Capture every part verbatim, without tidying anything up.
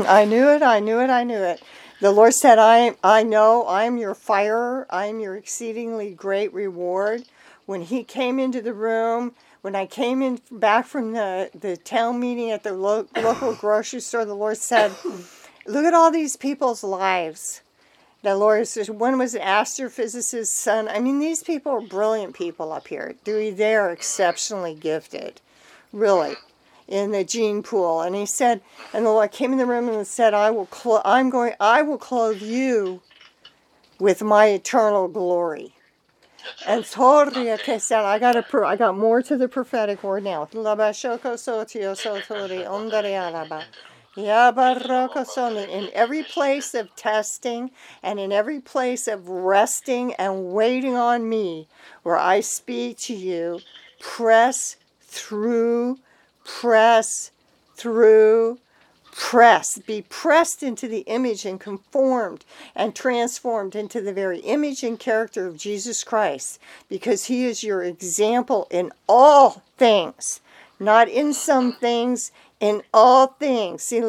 I knew it, I knew it, I knew it. The Lord said, I, I know, I am your fire, I am your exceedingly great reward. When he came into the room, when I came in back from the, the town meeting at the lo- local grocery store, the Lord said, look at all these people's lives. The Lord says, one was an astrophysicist's son. I mean, these people are brilliant people up here. They are exceptionally gifted, really, in the gene pool. And he said, and the Lord came in the room and said, I will, clo- I'm going, I will clothe you with my eternal glory. And Toria said, I got a, pro- I got more to the prophetic word now. In every place of testing and in every place of resting and waiting on me, where I speak to you, press through, press through, press. Be pressed into the image and conformed and transformed into the very image and character of Jesus Christ, because he is your example in all things, not in some things, in all things. And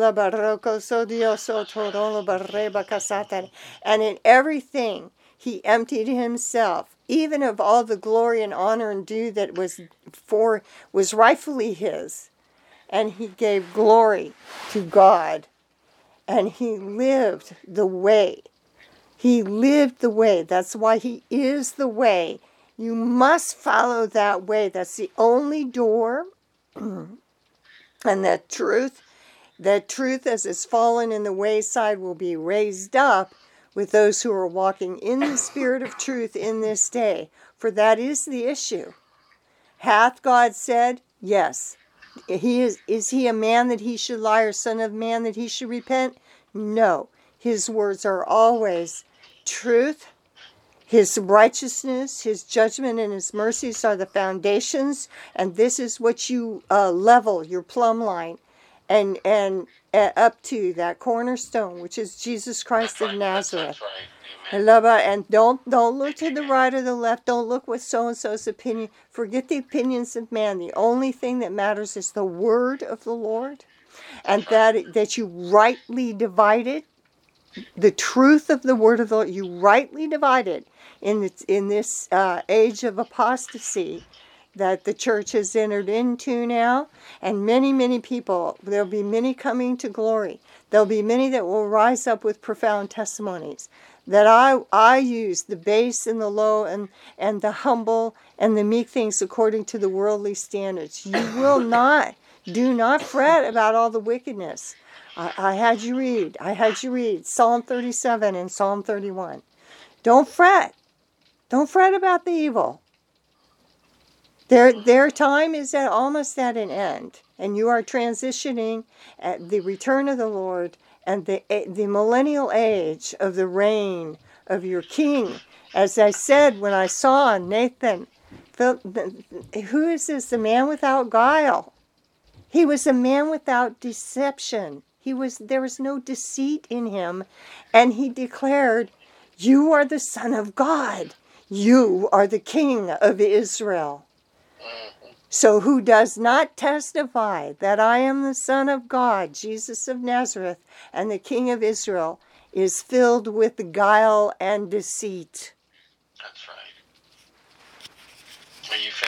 in everything he emptied himself, even of all the glory and honor and due that was for was rightfully his. And he gave glory to God. And he lived the way. He lived the way. That's why he is the way. You must follow that way. That's the only door. And that truth, that truth as it's fallen in the wayside will be raised up with those who are walking in the spirit of truth in this day. For that is the issue. Hath God said? Yes. He is, is he a man that he should lie, or son of man that he should repent? No. His words are always truth. His righteousness, his judgment, and his mercies are the foundations. And this is what you uh, level your plumb line and and uh, up to that cornerstone, which is Jesus Christ of Nazareth. And don't don't look to the right or the left. Don't look what so-and-so's opinion. Forget the opinions of man. The only thing that matters is the word of the Lord. And that that you rightly divide it. The truth of the word of the Lord. You rightly divide it in this, in this uh, age of apostasy that the church has entered into now. And many, many people, there'll be many coming to glory. There'll be many that will rise up with profound testimonies. That I I use the base and the low and, and the humble and the meek things according to the worldly standards. You will not, do not fret about all the wickedness. I, I had you read, I had you read Psalm thirty-seven and Psalm thirty-one. Don't fret. Don't fret about the evil. Their their time is at, almost at an end. And you are transitioning at the return of the Lord and the the millennial age of the reign of your king. As I said when I saw Nathan, who is this? The man without guile. He was a man without deception. He was there was no deceit in him. And he declared, you are the Son of God. You are the King of Israel. So who does not testify that I am the Son of God, Jesus of Nazareth, and the King of Israel, is filled with guile and deceit. That's right. Are you